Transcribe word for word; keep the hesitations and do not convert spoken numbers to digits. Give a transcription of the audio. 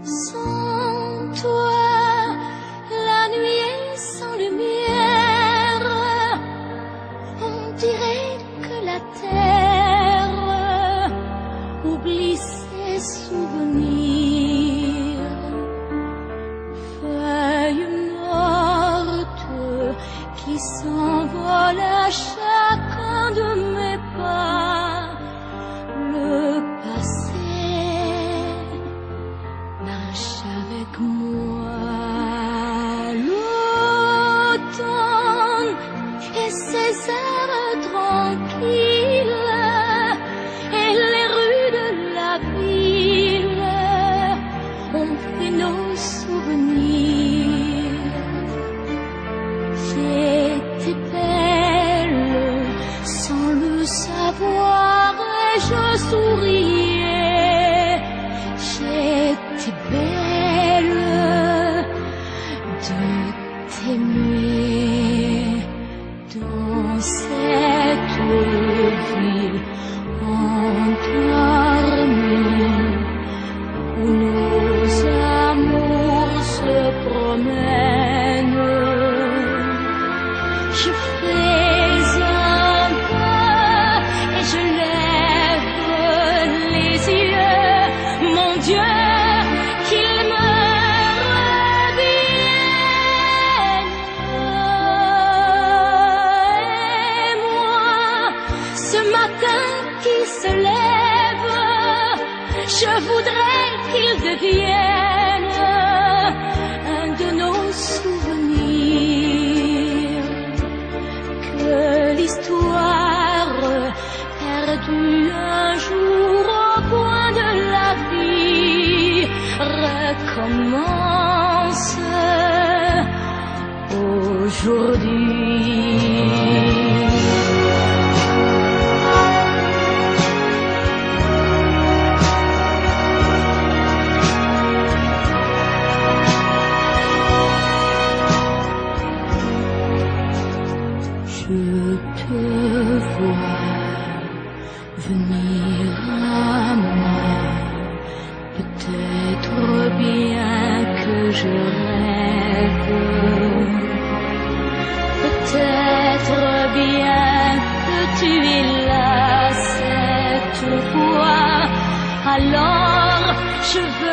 Sans toi, la nuit est sans lumière. On dirait que la terre oublie ses souvenirs. Feuilles mortes qui s'envolent à chacun de mes pas. Le passé marche avec moi. L'automne et ses airs tranquilles et les rues de la ville ont fait nos souvenirs. J'étais belle sans le savoir et je souriais. J'étais belle de t'aimer dans cette ville endormie où nos amours se promènent. Je fais un pas et je lève les yeux. Mon Dieu, qu'il me revienne. Et moi, ce matin qui se lève, je voudrais qu'il devienne un de nos souvenirs. Que l'histoire perdue un jour au coin de la vie recommence aujourd'hui. Je te vois venir à moi, peut-être bien que je rêve, peut-être bien que tu es là cette fois. Alors je veux